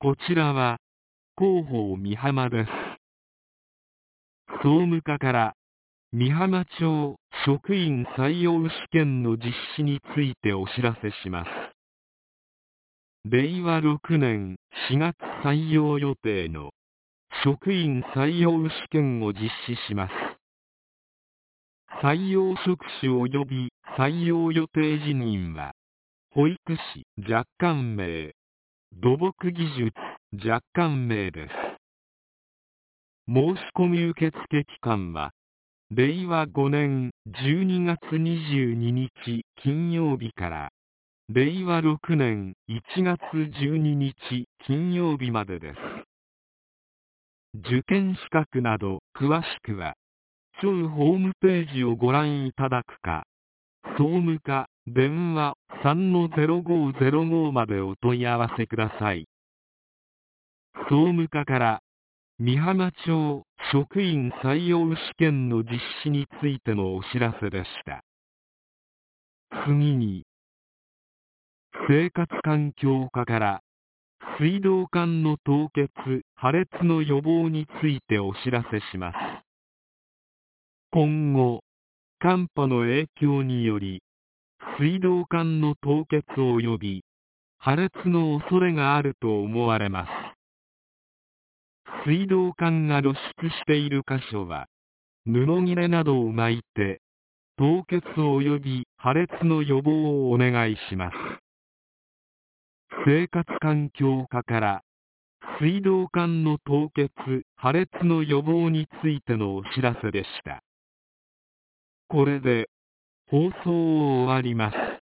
こちらは広報美浜です。総務課から美浜町職員採用試験の実施についてお知らせします。令和6年4月採用予定の職員採用試験を実施します。採用職種及び採用予定人員は、保育士若干名、土木技術若干名です。申し込み受付期間は、令和5年12月22日金曜日から、令和6年1月12日金曜日までです。受験資格など詳しくは、庁ホームページをご覧いただくか、総務課電話 3-0505 までお問い合わせください。総務課から美浜町職員採用試験の実施についてのお知らせでした。次に、生活環境課から水道管の凍結・破裂の予防についてお知らせします。今後、寒波の影響により、水道管の凍結及び破裂の恐れがあると思われます。水道管が露出している箇所は、布切れなどを巻いて、凍結及び破裂の予防をお願いします。生活環境課から、水道管の凍結・破裂の予防についてのお知らせでした。これで、放送を終わります。